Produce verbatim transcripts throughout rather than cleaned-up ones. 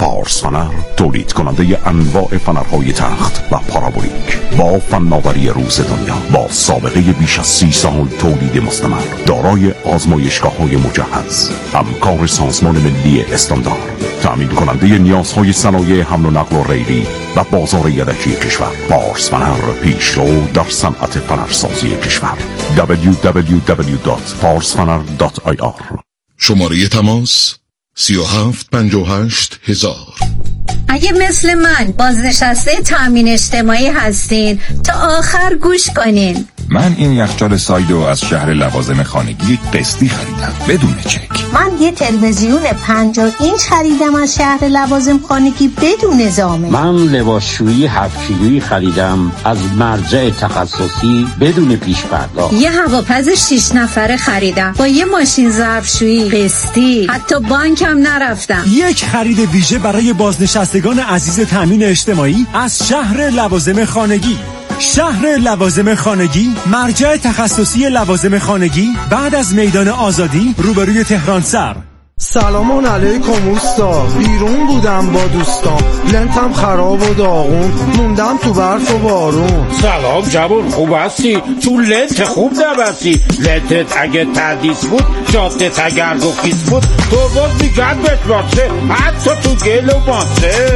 پارس فنر تولید کننده انواع فنرهای تخت و پارابولیک با فناوری روز دنیا، با سابقه بیش از سی سال تولید مستمر، دارای آزمایشگاه‌های مجهز، همکار سازمان ملی استاندارد، تأمین کننده نیازهای صنایع حمل و نقل و ریلی و بازار یدکی کشور. پارس فنر، پیشرو در صنعت فنرسازی کشور. دبلیو دبلیو دبلیو دات پارس فنر دات آی آر. شماره تماس سی و هفت پنجاه و هشت هزار. اگه مثل من بازنشسته تامین اجتماعی هستین تا آخر گوش کنین. من این یخچال سایدو از شهر لوازم خانگی قسطی خریدم بدون چک. من یه تلویزیون پنجاه اینچ خریدم از شهر لوازم خانگی بدون ضامن. من لباسشویی هفت کیلویی خریدم از مرجع تخصصی بدون پیش پرداخت. یه هواپز شش نفره خریدم با یه ماشین ظرفشویی قسطی، حتی بانکم نرفتم. یک خرید ویژه برای بازنشستگان عزیز تامین اجتماعی از شهر لوازم خانگی. شهر لوازم خانگی، مرجع تخصصی لوازم خانگی بعد از میدان آزادی روبروی تهران سر. سلام علیکم اوستا، بیرون بودم با دوستان، لنتم خراب و داغون، موندم تو برف و بارون. سلام جوون، خوب هستی؟ تو لنت خوب نبستی؟ لنتت اگه تردیس بود، جادت اگر گفیس بود، تو باز میگرد بهت باشه، حتی تو گل و ماسه.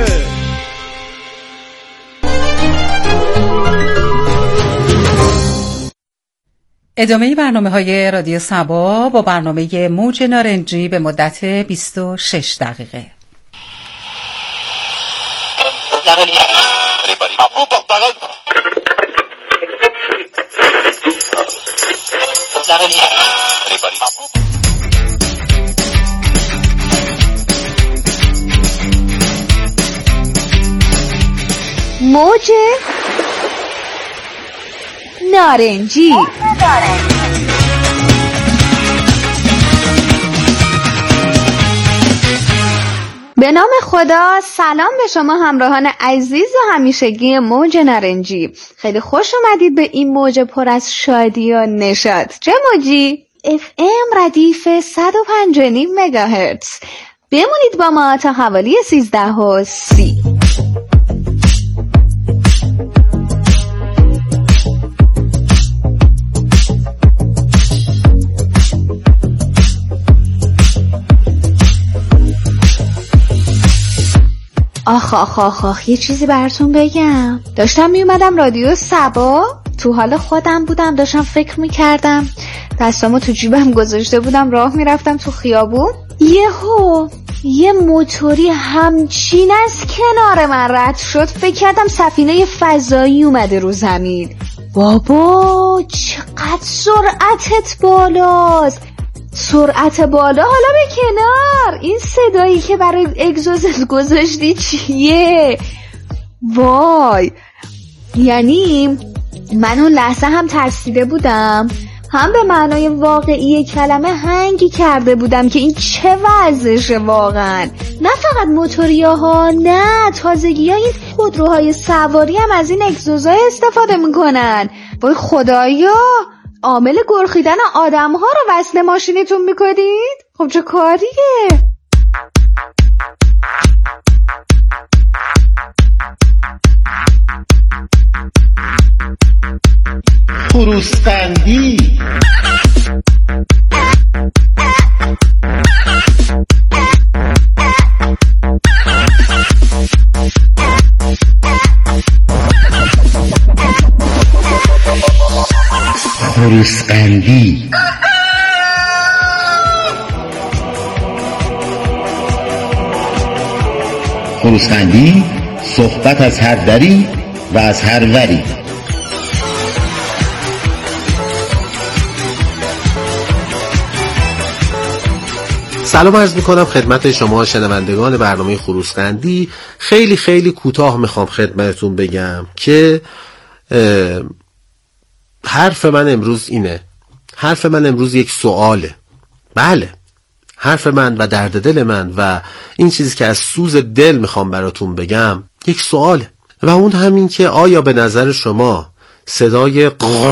ادامه برنامه های رادیو صبا با برنامه موج نارنجی به مدت بیست و شش دقیقه. موج نارنجی. به نام خدا، سلام به شما همراهان عزیز و همیشگی موج نارنجی. خیلی خوش اومدید به این موج پر از شادی و نشاط. چه موجی؟ اف ام ردیف صد و پنج و نیم مگاهرتز. بمونید با ما تا حوالی سیزده و سی. آخ آخ آخ آخ یه چیزی براتون بگم. داشتم میومدم رادیو صبا، تو حال خودم بودم، داشتم فکر میکردم، دستامو تو جیبم گذاشته بودم، راه میرفتم تو خیابون، یهو یه موتوری همچین از کنار من رد شد، فکر کردم سفینه فضایی اومده رو زمین. بابا چقدر سرعتت بالاست. سرعت بالا حالا به کنار، این صدایی که برای اگزوزت گذاشتی چیه؟ وای، یعنی من اون لحظه هم ترسیده بودم، هم به معنای واقعی کلمه هنگی کرده بودم که این چه وضعشه واقعا. نه فقط موتوریاها، نه تازگی ها این خودروهای سواری هم از این اگزوزهای استفاده میکنن. وای خدایا، عامل گرخیدن آدم ها رو وصل ماشینتون میکنید؟ خب چه کاریه؟ خروسقندی. خروسقندی. خروسقندی، صحبت از هر دری و از هر وری. سلام عرض میکنم خدمت شما شنوندگان برنامه خروسقندی. خیلی خیلی کوتاه میخوام خدمتتون بگم که حرف من امروز اینه. حرف من امروز یک سواله. بله، حرف من و درد دل من و این چیزی که از سوز دل میخوام براتون بگم یک سواله، و اون همین که آیا به نظر شما صدای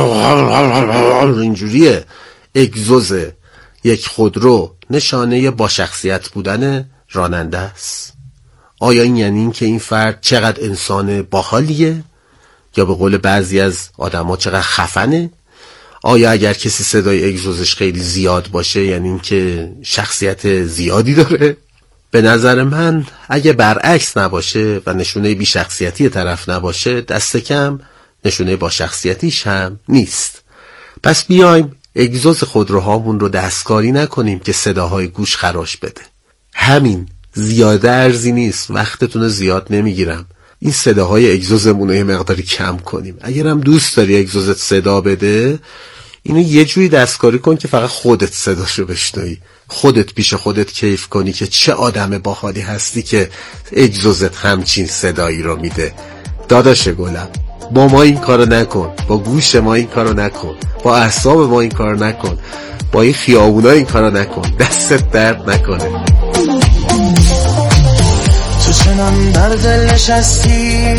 اینجوری اگزوز یک خودرو نشانه با شخصیت بودن راننده است؟ آیا این یعنی این که این فرد چقدر انسان باحالیه؟ یا به قول بعضی از آدم‌ها چقدر خفنه؟ آیا اگر کسی صدای اگزوزش خیلی زیاد باشه یعنی این که شخصیت زیادی داره؟ به نظر من اگه برعکس نباشه و نشونه بی شخصیتی طرف نباشه، دست کم نشونه با شخصیتیش هم نیست. پس بیایم اگزوز خودروهامون رو دستکاری نکنیم که صداهای گوش خراش بده. همین، زیاده ارزی نیست، وقتتون رو زیاد نمیگیرم. این صداهای اگزوزمون رو یه مقداری کم کنیم. اگرم دوست داری اگزوزت صدا بده، اینو یه جوری دستکاری کن که فقط خودت صداشو بشنوی، خودت پیش خودت کیف کنی که چه آدم باحالی هستی که اگزوزت همچین صدایی رو میده. داداش گلم، با ما این کارو نکن، با گوش ما این کارو نکن، با اعصاب ما این کارو نکن، با این خیابونا این کارو نکن، دستت درد نکنه. تو چنان در دل نشستی،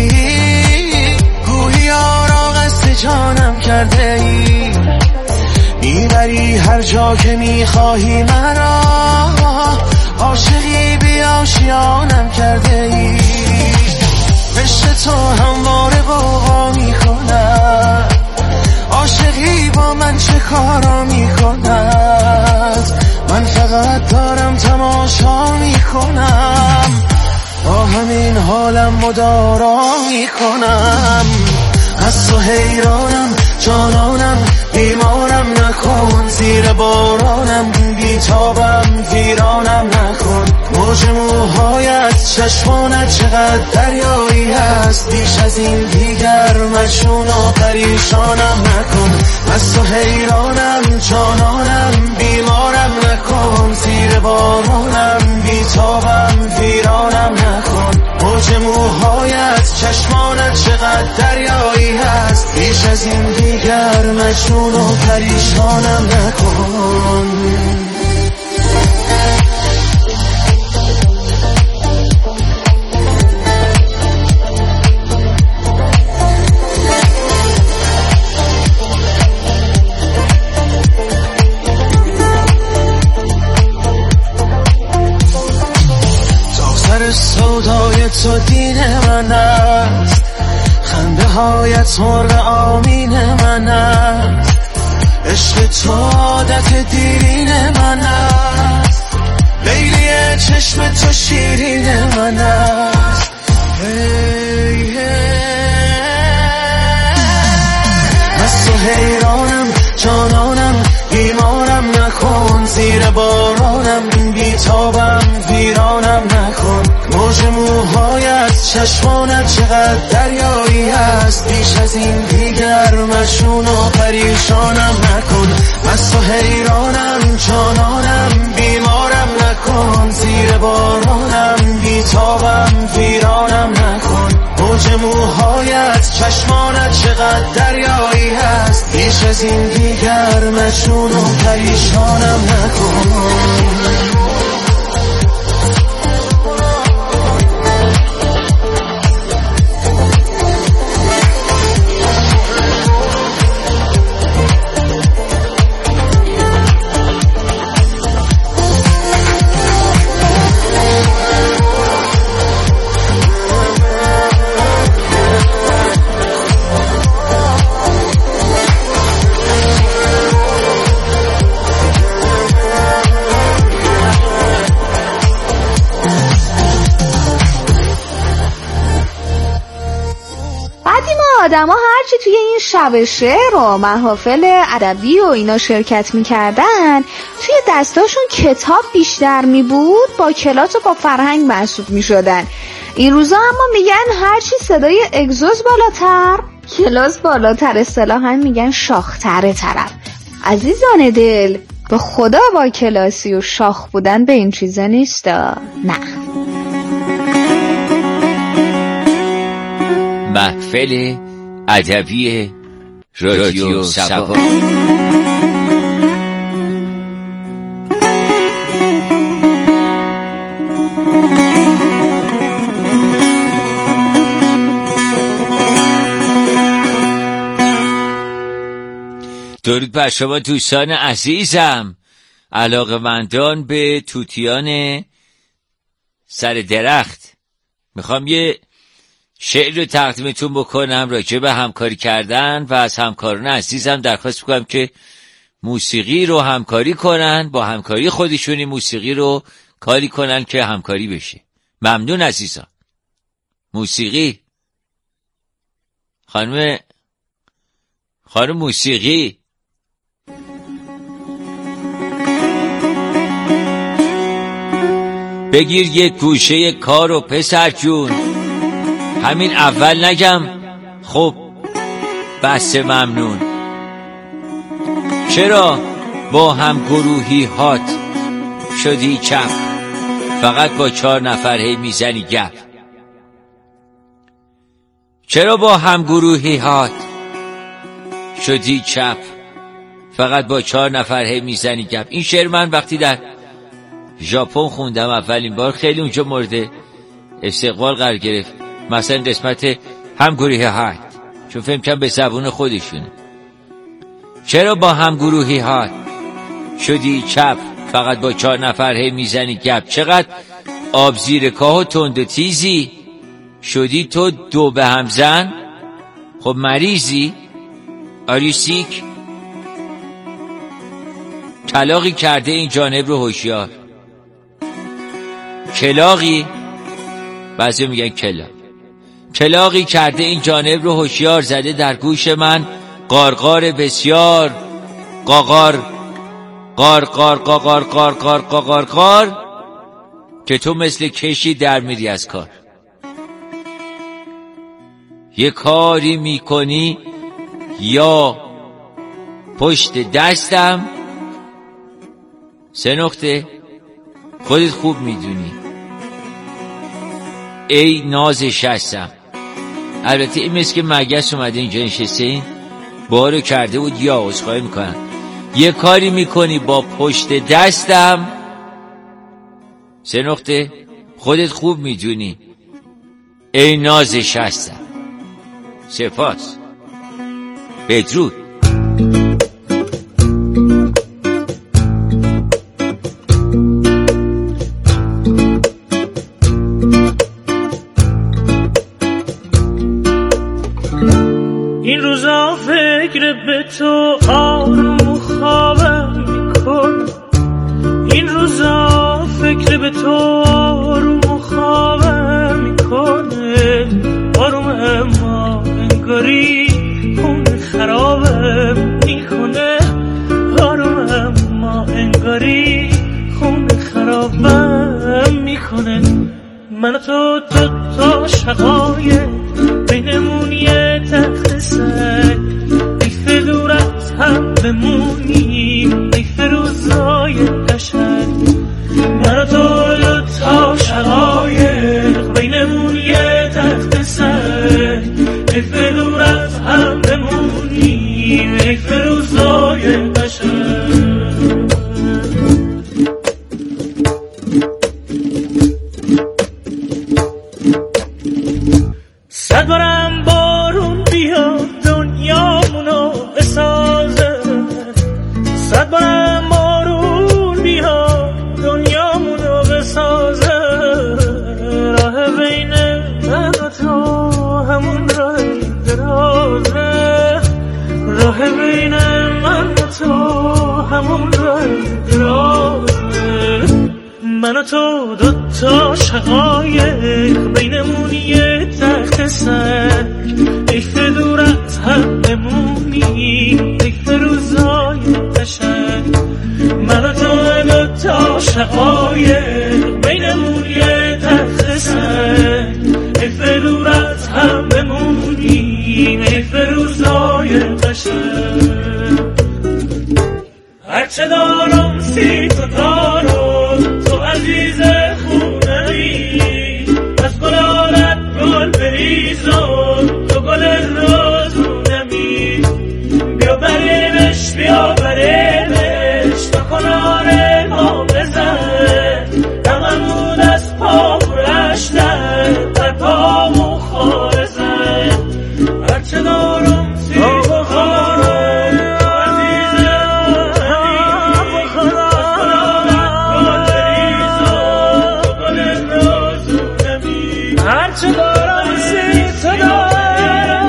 گویی آرا قصد جانم کرده ای، میبری هر جا که میخواهی مرا، عاشقی بی آشیانم کرده ای، عشق تو همواره غوغا میکند، عاشقی با من چه کارا میکند، من فقط دارم تماشا میکنم، با همین حالم مدارا میکنم، از تو حیرانم جانانم، بیمارم نکن، زیر بارانم بیتابم، ویرانم نکن، موج موهایت چشمانت چقدر دریایی هست، بیش از این دیگر مجنون و پریشانم نکن، از تو حیرانم جانانم، بیمارم نکن، زیر بارانم بیتابم، ویرانم نکن، موج موهایت چشمانت چقدر دریایی هست، بیش از این دیگر مجنون و پریشانم نکن. سودای تو دین من است، خنده هایت مرغ آمین من است، عشق تو عادت دیرین من است، لیلی چشم تو شیرین من است، هی هی از تو حیرانم جانانم، بیمارم نکن، زیر بارانم بیتابم، ویرانم نکن، موج موهایت چشمانت چقدر دریایی هست، بیش از این دیگر مجنون و پریشانم نکن، از تو حیرانم جانانم، بیمارم نکن، زیر بارانم بیتابم، ویرانم نکن، موج موهایت چشمانت چقدر دریایی هست، بیش از این دیگر مجنون و پریشانم نکن. آدم ها هرچی توی این شب شعر و محافل ادبی و اینا شرکت میکردن، توی دستاشون کتاب بیشتر میبود، با کلاس و با فرهنگ محسوب میشدن. این روزا اما میگن هرچی صدای اگزوز بالاتر، کلاس بالاتر، اصطلاحاً میگن شاختره طرف. عزیزان دل، به خدا با کلاسی و شاخ بودن به این چیزا نیست. نه. محفل ادبی رادیو سبا. درود بر شما دوستان عزیزم، علاقه‌مندان به توتیان سر درخت. میخوام یه شعر رو تقدیمتون بکنم راجع به همکاری کردن و از همکاران عزیزم درخواست میکنم که موسیقی رو همکاری کنن، با همکاری خودشونی موسیقی رو کاری کنن که همکاری بشه. ممنون عزیزان. موسیقی خانم خانم موسیقی بگیر یک گوشه کارو پسر جون، همین اول نگم خب بس ممنون. چرا با هم گروهی هات شدی چپ، فقط با چهار نفر هی میزنی گپ؟ چرا با هم گروهی هات شدی چپ، فقط با چهار نفر هی میزنی گپ؟ این شعر من وقتی در ژاپن خوندم اولین بار خیلی اونجا مورد استقبال قرار گرفت، مثلا قسمت هم گروهی هات، چون فهم کنم به زبون خودشونه. چرا با هم گروهی هات شدی چپ، فقط با چهار نفر هی میزنی گپ؟ چقدر آب زیر کاه و تند و تیزی شدی تو دو به هم زن؟ خب مریضی؟ آری سیک؟ کلاغی کرده این جانب رو هوشیار. کلاغی، بعضی میگن کلاغ، کلاغی کرده این جانب رو هوشیار، زده در گوش من قارقار بسیار. قاقار قار قار قاقار قار قار قاقار قار، که تو مثل کشی در میری از کار. یه کاری میکنی یا پشت دستم، سه نقطه خودت خوب میدونی ای نازش هستم. البته این مثل که مگس اومده اینجا نشسته، این بارو کرده بود یا عذرخواهی میکنم. یه کاری میکنی با پشت دستم، سه نقطه خودت خوب میدونی ای نازش هستم. سپاس. بدرود. این روزا فکر به تو آروم و خوابم میکن، این روزا فکر به تو آروم و خوابم میکنه. آروم اما انگاری خون خرابم میکنه، آروم اما انگاری خون خرابم میکنه. من و تو تو تو شقای بینمون یه تخت سگ، ای فدورت هم بمونیم ای فروزای قشنگ. من و تو دو تا شقایق بینمون یه تخت سگ، ای فدورت هم بمونیم ای فروزای قشنگ. صد بارم بارون بیاد دنیامونو بسازه، صد بارم بارون بیاد دنیامونو بسازه. راه بین من و تو همون راه درازه، راه بین من و تو همون راه درازه. من و تو دو تا شقایق بینمون یه تخت سگ، ای فدورت هم بمونی ای فروزای قشنگ. من و تو دو تا شقایق بینمون یه تخت سگ، ای فدورت هم بمونی ای فروزای قشنگ. هرچه دارم سی تو دارم، تو عزیز خونمی، از گلالت گل بریزم تو گل رازونمی. بیا بریمش بیا بریمش تا کنار ما بزن، هرچه دارم زی تو دارم،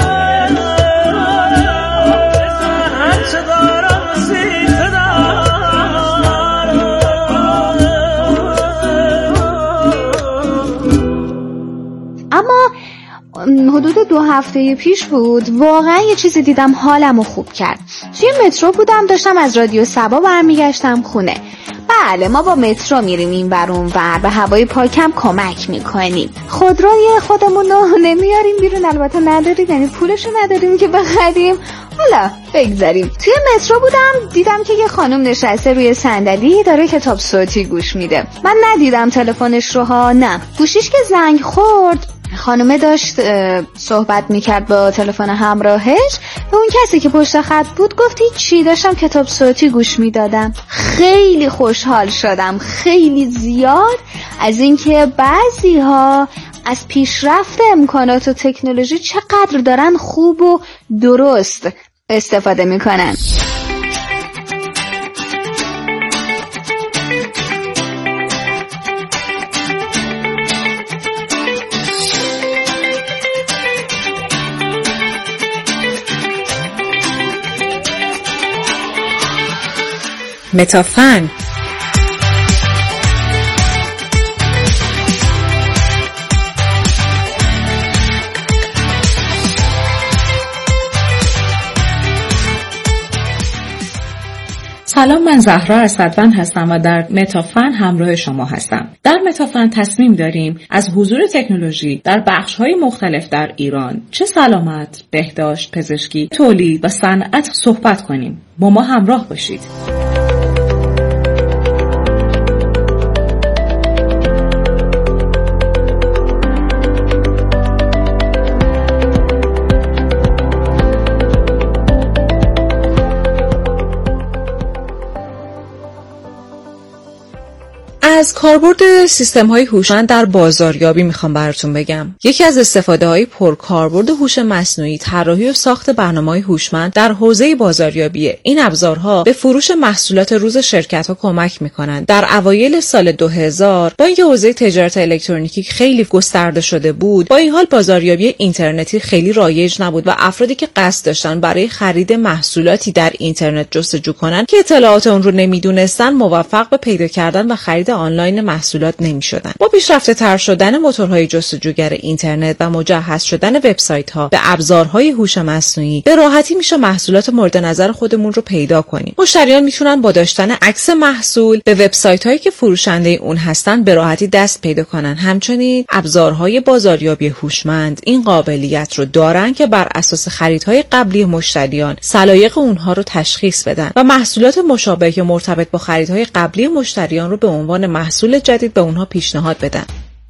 هرچه دارم زی تو دارم. اما حدود دو هفته پیش بود واقعا یه چیزی دیدم حالمو خوب کرد. توی مترو بودم، داشتم از رادیو سبا برمیگشتم خونه. بله، ما با مترو میریم این ور اون ور، به هوای پاکم کمک میکنیم. خودروی خودمون رو نمیاریم بیرون، البته نداریم، یعنی پولشو نداریم که بخریم. حالا بگذاریم. توی مترو بودم دیدم که یه خانم نشسته روی صندلی داره کتاب صوتی گوش میده. من ندیدم تلفنش رو ها، نه. گوشیش که زنگ خورد، خانومه داشت صحبت میکرد با تلفن همراهش. به اون کسی که پشت خط بود گفتی چی؟ داشتم کتاب صوتی گوش میدادم. خیلی خوشحال شدم، خیلی زیاد، از اینکه بعضی ها از پیشرفت امکانات و تکنولوژی چقدر دارن خوب و درست استفاده میکنن. متافن. سلام، من زهرا اسدوند هستم و در متافن همراه شما هستم. در متافن تصمیم داریم از حضور تکنولوژی در بخش‌های مختلف در ایران، چه سلامت، بهداشت، پزشکی، تولید و صنعت صحبت کنیم. با ما همراه باشید. از کاربرد سیستم‌های هوشمند در بازاریابی میخوام براتون بگم. یکی از استفاده‌های پرکاربرد هوش مصنوعی طراحی و ساخت برنامه‌های هوشمند در حوزه بازاریابیه. این ابزارها به فروش محصولات روز شرکت‌ها کمک میکنند. در اوایل سال دو هزار با اینکه حوزه تجارت الکترونیکی خیلی گسترده شده بود، با این حال بازاریابی اینترنتی خیلی رایج نبود و افرادی که قصد داشتن برای خرید محصولاتی در اینترنت جستجو کنن که اطلاعات اون رو نمیدونستن، موفق به پیدا کردن و خرید آنلاین محصولات نمی‌شدن. با پیشرفته تر شدن موتورهای جستجوگر اینترنت و مجهز شدن وبسایت‌ها به ابزارهای هوش مصنوعی، به راحتی میشه محصولات مورد نظر خودمون رو پیدا کنیم. مشتریان میتونن با داشتن عکس محصول به وبسایت‌هایی که فروشنده اون هستن به راحتی دست پیدا کنن. همچنین ابزارهای بازاریابی هوشمند این قابلیت رو دارن که بر اساس خریدهای قبلی مشتریان سلایق اونها رو تشخیص بدن و محصولات مشابه که مرتبط با خریدهای قبلی مشتریان رو به عنوان محصول جدید به اونها پیشنهاد بدن.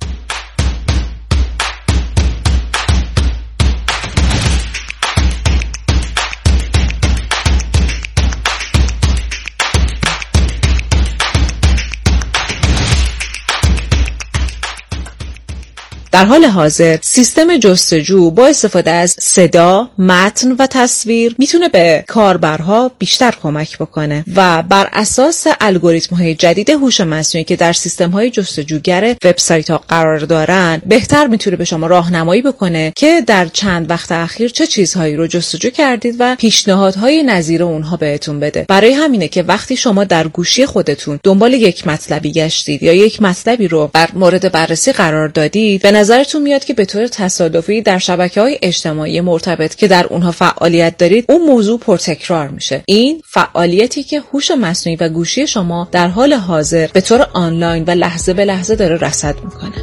در حال حاضر سیستم جستجو با استفاده از صدا، متن و تصویر میتونه به کاربرها بیشتر کمک بکنه و بر اساس الگوریتم‌های جدید هوش مصنوعی که در سیستم‌های جستجوگر وبسایت‌ها قرار دارن، بهتر میتونه به شما راهنمایی بکنه که در چند وقت اخیر چه چیزهایی رو جستجو کردید و پیشنهادهای نظیر اونها بهتون بده. برای همینه که وقتی شما در گوشی خودتون دنبال یک مطلبی گشتید یا یک مطلبی رو بر مورد بررسی قرار دادید، به نظرتون میاد که به طور تصادفی در شبکه‌های اجتماعی مرتبط که در اونها فعالیت دارید، اون موضوع پرتکرار میشه. این فعالیتی که هوش مصنوعی و گوشی شما در حال حاضر به طور آنلاین و لحظه به لحظه داره رصد میکنه.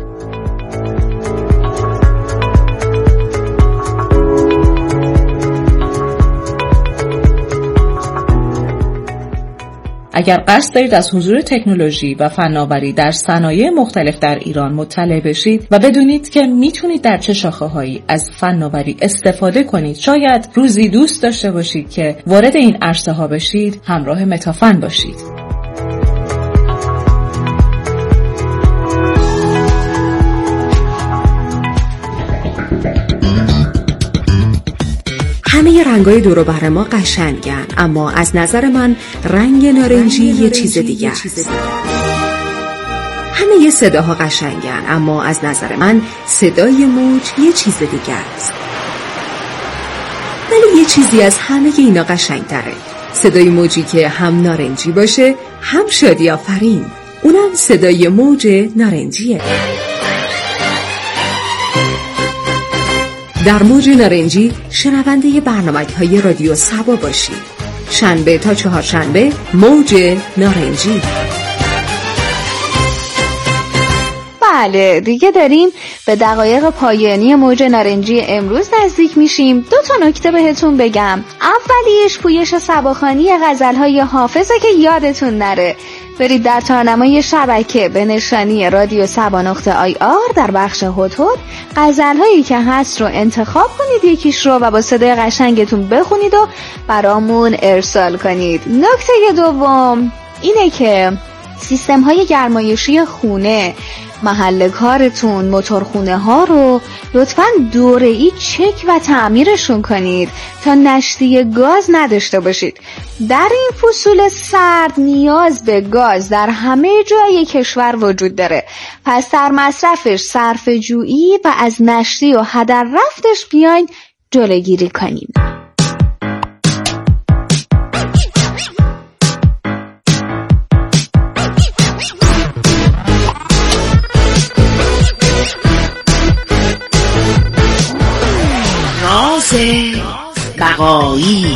اگر قصد دارید از حضور تکنولوژی و فناوری در صنایع مختلف در ایران مطلع بشید و بدونید که میتونید در چه شاخه‌هایی از فناوری استفاده کنید، شاید روزی دوست داشته باشید که وارد این عرصه ها بشید، همراه متافن باشید. همه رنگای دور و بر ما قشنگن، اما از نظر من رنگ نارنجی یه چیز دیگه است. همه همه صداها قشنگن، اما از نظر من صدای موج یه چیز دیگه است. ولی یه چیزی از همه اینا قشنگتره. صدای موجی که هم نارنجی باشه هم شادی آفرین. اونم صدای موج نارنجیه. در موج نارنجی شنونده برنامه‌های رادیو صبا باشید. شنبه تا چهارشنبه موج نارنجی. بله دیگه داریم به دقایق پایانی موج نارنجی امروز نزدیک میشیم. دو تا نکته بهتون بگم. اولیش پویش صباخوانی غزل‌های حافظه که یادتون نره. برید در تارنمای شبکه به نشانی رادیو صبا نقطه آی آر در بخش هوت هوت غزل‌هایی که هست رو انتخاب کنید، یکیش رو و با صدای قشنگتون بخونید و برامون ارسال کنید. نکته دوم اینه که سیستم های گرمایشی خونه، محل کارتون، موتورخونه ها رو لطفاً دوره‌ای چک و تعمیرشون کنید تا نشتی گاز نداشته باشید. در این فصول سرد نیاز به گاز در همه جای کشور وجود داره، پس در مصرفش صرفه جویی و از نشتی و هدر رفتش بیاین جلوگیری کنیم. بقایی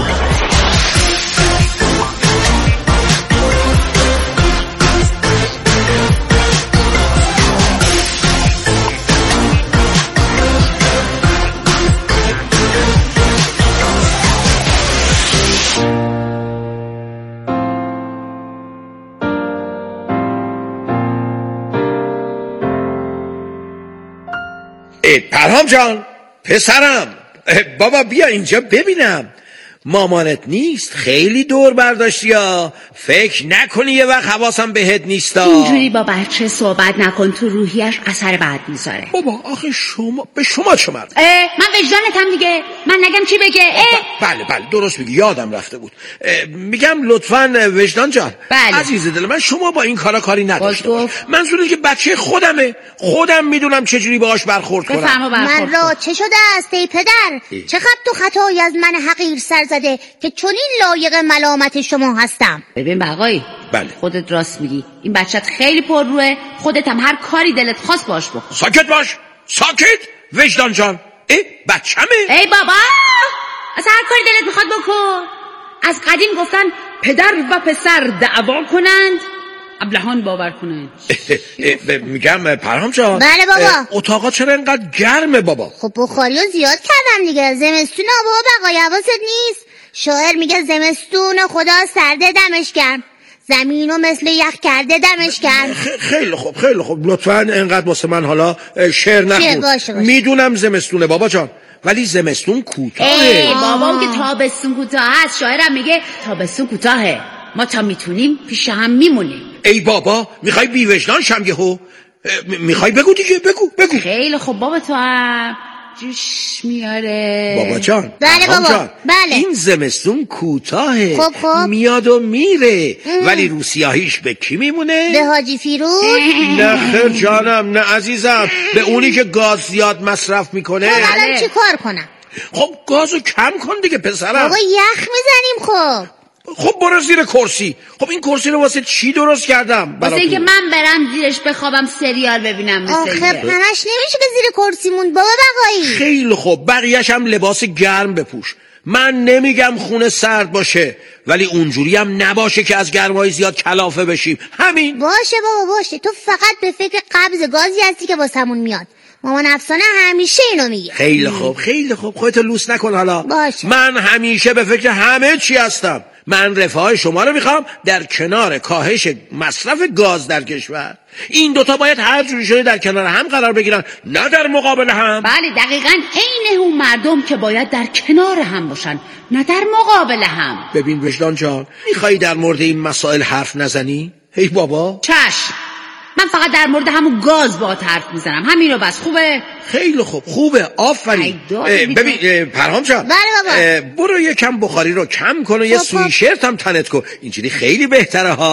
پرهام جان پسرم، بابا بیا اینجا ببینم. مامانت نیست؟ خیلی دور برداشتی ها، فکر نکنی یه وقت حواسم بهت نیستا. اینجوری با بچه صحبت نکن، تو روحیش اثر بد میذاره. بابا آخه شما به شما چه مرد؟ من وجدانتم دیگه، من نگم چی بگه؟ بله بله درست میگی، یادم رفته بود. میگم لطفاً وجدان جان، بله. عزیز دل من، شما با این کارا کاری نداشته باش. منظوره که بچه خودمه، خودم میدونم چجوری باهاش برخورد کنم. من را چه شده است ای پدر؟ چقدر تو خطایی از من حقیر سر زده که چنین لایق ملامت شما هستم؟ ببین بقایی، بله خودت راست میگی، این بچت خیلی پر روه، خودت هم هر کاری دلت خواست باش بکن. ساکت باش، ساکت وجدان جان. ای بچمه. ای بابا، از هر کاری دلت میخواد بکن. از قدیم گفتن پدر و پسر دعوا کنند ابلهان باور کنند. میگم پرهام جان. بله بابا. اتاقا چرا اینقدر گرمه بابا؟ خب بخاری رو زیاد کردم دیگه، زمستون بابا بقای حواست نیست؟ شاعر میگه زمستون خدا سرده دمش گرم، زمینو مثل یخ کرده دمش گرم. خیلی خوب خیلی خوب، لطفاً اینقدر واسه من حالا شعر نخون. باشه باشه. میدونم زمستونه بابا جان، ولی زمستون کوتاهه. ای بابا اون که تابستون کوتاه هست، شاعرم میگه تابستون کوتاهه، ما تا میتونیم پیش هم میمونیم. ای بابا میخوای بی وجدان شم یهو؟ میخوای بگو دیگه، بگو بگو. خیلی خوب بابا، تو هم جوش میاره بابا جان. بله بابا جان. بله. این زمستون کوتاهه، خب خب میاد و میره. ام. ولی رو سیاهیش به کی میمونه؟ به حاجی فیروز. نه خیر جانم، نه عزیزم، به اونی که گاز زیاد مصرف میکنه. خب الان چی کار کنم؟ خب گازو کم کن دیگه پسرم. بابا یخ میزنیم. خب خب برو زیر کرسی. خب این کرسی رو واسه چی درست کردم؟ واسه اینکه من برم زیرش بخوابم سریال ببینم. آخه همش نمیشه که زیر کرسیمون بابا بقایی. خیلی خوب، بقیه‌ش هم لباس گرم بپوش. من نمیگم خونه سرد باشه، ولی اونجوری هم نباشه که از گرمای زیاد کلافه بشیم. همین. باشه بابا باشه، تو فقط به فکر قبض گازی هستی که واسمون میاد. مامان افسانه همیشه اینو میگه. خیلی خوب خیلی خوب، خودتو لوس نکن حالا. باشه. من همیشه به فکر همه چی هستم. من رفاه شما رو میخوام در کنار کاهش مصرف گاز در کشور. این دوتا باید هر جوری شده در کنار هم قرار بگیرن، نه در مقابل هم. بله دقیقاً عین اون مردم که باید در کنار هم باشن، نه در مقابل هم. ببین وجدان جان، میخوایی در مورد این مسائل حرف نزنی؟ هی بابا چشم، من فقط در مورد همون گاز با حرف میزنم، همین رو بس. خوبه؟ خیلی خوب خوبه، آفرین. ببین پرهام جان، بله بابا، برو یکم بخاری رو کم کن و یه سویشرت هم تنت کن، اینجوری خیلی بهتره ها.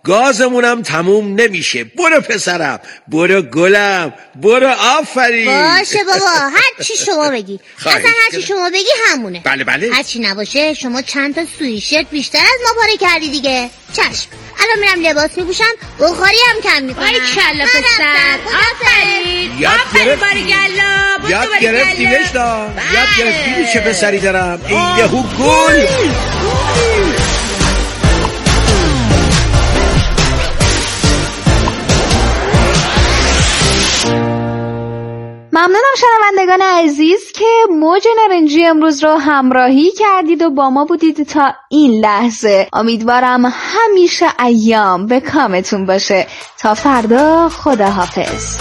گازمونم تموم نمیشه. برو پسرم، برو گلم، برو آفرین. باشه بابا، هر چی شما بگی. اصلا هر چی شما بگی همونه. بله بله. هر چی نباشه شما چند تا سویشرت بیشتر از ما پاره کردی دیگه. چشم. الان میرم لباس میپوشم، بخاری هم کم میکنم. باری کلا پسر، آفرین. آفرین باری کلا. یاد گرفتیمش دا. یاد گرفتیمش چه پسری دارم. این یهو گل. ممنونم شنوندگان عزیز که موج نارنجی امروز رو همراهی کردید و با ما بودید تا این لحظه. امیدوارم همیشه ایام به کامتون باشه. تا فردا، خداحافظ.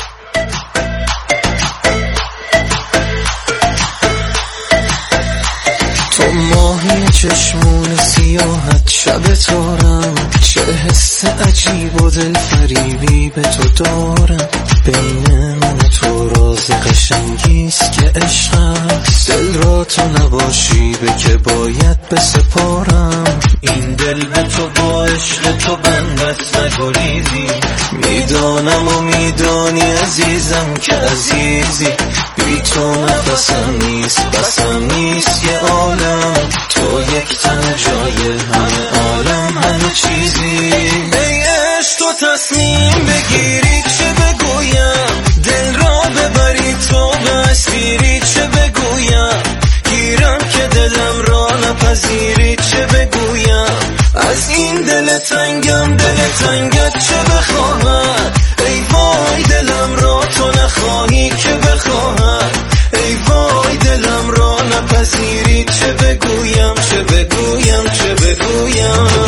تو ماهی چشمون سیاحت شب تارم، چه حس عجیب و دل فریبی به تو دارم. بین من و تو راز قشنگیست که عشق است، دل را تو نباشی به که باید بسپارم. این دل به تو با عشق تو بندت نگریزی، میدانم و میدانی عزیزم که عزیزی. بی تو نفسم نیست، بسم نیست یه عالم، تو یک تن جای همه عالم، همه چیزی. ای عشق تو تصمیم بگیری چه بگویم، دل را ببری تو بسیری چه بگویم، گیرم که دلم را نپذیری چه بگویم. از این دل تنگم دل تنگت چه بخواهد، ای وای دلم را تو نخواهی که بخواهد، ای وای دلم را نپذیری چه بگویم چه بگویم چه بگویم.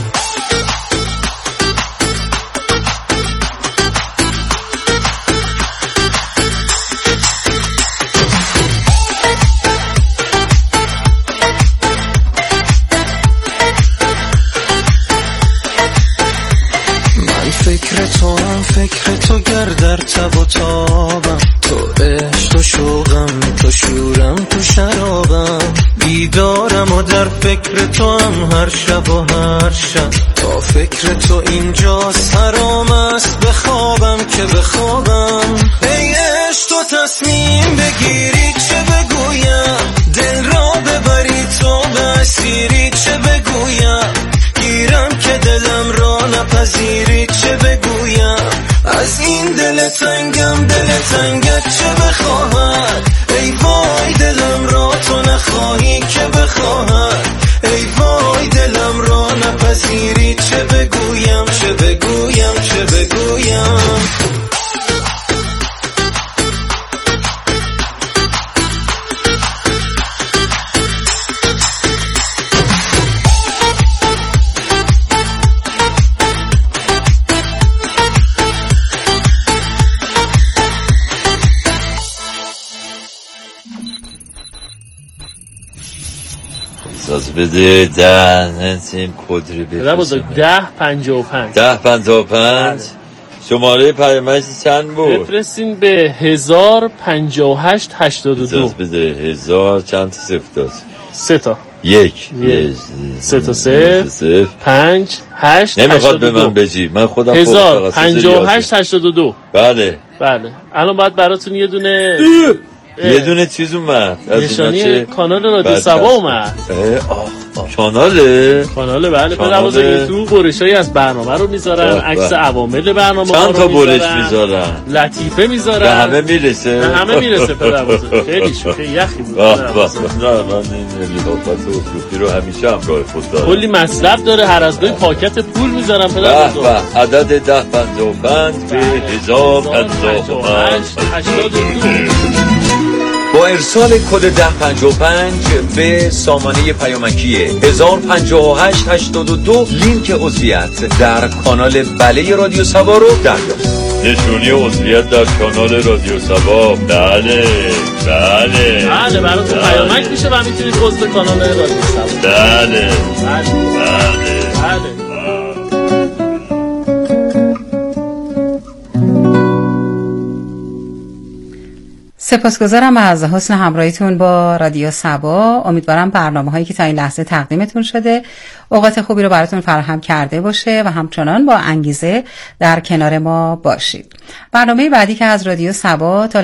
فکر تو هم فکر تو گر در تب و تابم، تو عشق تو شوقم تو شورم تو شرابم. بیدارم و در فکر تو هم هر شب و هر شب، تا فکر تو اینجاست حرام است بخوابم که بخوابم. ای عشق تو تصمیم بگیری چه بگویم، دل را ببری تو بسیری چه بگویم، گیرم که دلم را نپذیری چه بگویم. از این دل تنگم دل تنگت چه بخواهد، ای وای دلم را تو نخواهی که بخواهد، ای وای دلم را نپذیری چه بگویم چه بگویم چه بگویم. احساس بده ده نسیم کدری بفرستم. ده پنجاه و پنج ده پنجاه و پنج شماره پیامک چند بود؟ بفرستین به هزار پنجاه و هشت هشتاد و دو. احساس بده هزار چند تا صفت داشت؟ سه تا. یک سه تا صفر پنج هشت نمیخواد به من بجی، من خودم هزار پنجاه و هشت هشتاد و دو. بله بله. الان باید براتون یه دونه یه دونه چیز اومد، نشانی کانال رادیو سبا اومد. کاناله کاناله بله. بله تو برشایی از برنامه رو میذارن، عکس عوامل برنامه چند تا برش میذارن، لطیفه میذارن، به همه میرسه به همه میرسه پدربزرگ. خیلی شوخی یخی بود. واه واه نه من این لطافت و صوفی رو همیشه همراه خود دارم. کلی مطلب داره، هر از گاهی پاکت پول میذارن پدربزرگ. عدد ده پنجاه و پنج به هزار پنجاه و پنج هشتاد و دو. با ارسال کد ده پنجاه و پنج به سامانه پیامکی هزار پنجاه و هشت هشتاد و دو لینک عضویت در کانال بله رادیو سبا رو دریافت. نشونی عضویت در کانال رادیو سبا. بله بله بله براتون پیامک میشه و میتونید عضو کانال رادیو سبا. بله بله بله بله. سپاسگزارم از حسن همراهیتون با رادیو صبا. امیدوارم برنامه هایی که تا این لحظه تقدیمتون شده اوقات خوبی رو براتون فراهم کرده باشه و همچنان با انگیزه در کنار ما باشید. برنامه بعدی که از رادیو صبا تا